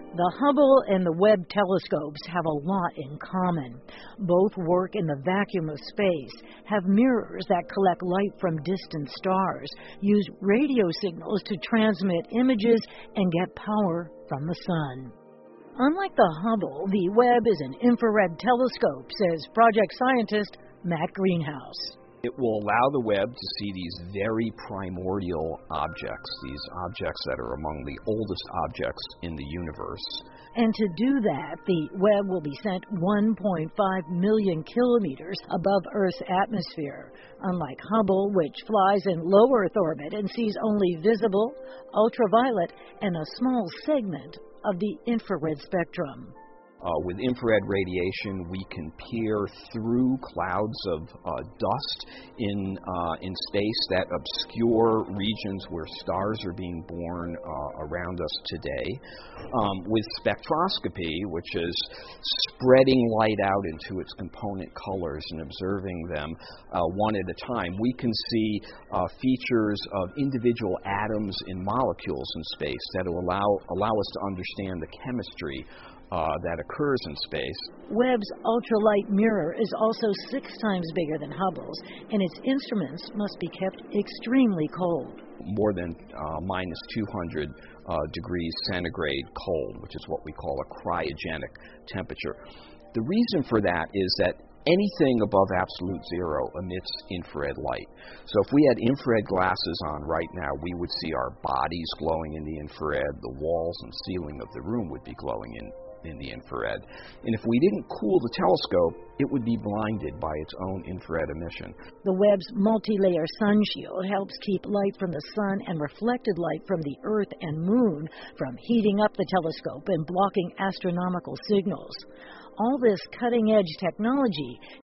The Hubble and the Webb telescopes have a lot in common. Both work in the vacuum of space, have mirrors that collect light from distant stars, use radio signals to transmit images, and get power from the sun. Unlike the Hubble, the Webb is an infrared telescope, says project scientist Matt Greenhouse. It will allow the Webb to see these very primordial objects, these objects that are among the oldest objects in the universe. And to do that, the Webb will be sent 1.5 million kilometers above Earth's atmosphere, unlike Hubble, which flies in low Earth orbit and sees only visible, ultraviolet, and a small segment of the infrared spectrum. With infrared radiation, we can peer through clouds of dust in space that obscure regions where stars are being born around us today. With spectroscopy, which is spreading light out into its component colors and observing them one at a time, we can see features of individual atoms and molecules in space that will allow us to understand the chemistry that occurs in space. Webb's ultralight mirror is also 6 times bigger than Hubble's, and its instruments must be kept extremely cold. More than minus 200 degrees centigrade cold, which is what we call a cryogenic temperature. The reason for that is that anything above absolute zero emits infrared light. So if we had infrared glasses on right now, we would see our bodies glowing in the infrared, the walls and ceiling of the room would be glowing in the infrared. And if we didn't cool the telescope, it would be blinded by its own infrared emission. The Webb's multi-layer sun shield helps keep light from the sun and reflected light from the Earth and Moon from heating up the telescope and blocking astronomical signals. All this cutting-edge technology